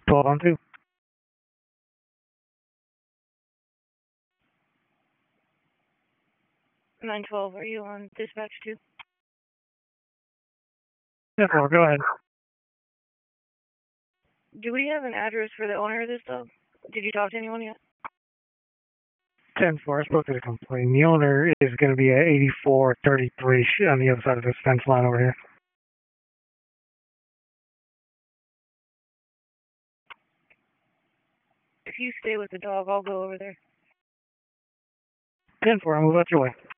12 on 2. 912, are you on dispatch 2? 10-4, go ahead. Do we have an address for the owner of this dog? Did you talk to anyone yet? 10-4, I spoke to the complaint. The owner is going to be at 8433 on the other side of this fence line over here. If you stay with the dog, I'll go over there. 10-4, I'll move out your way.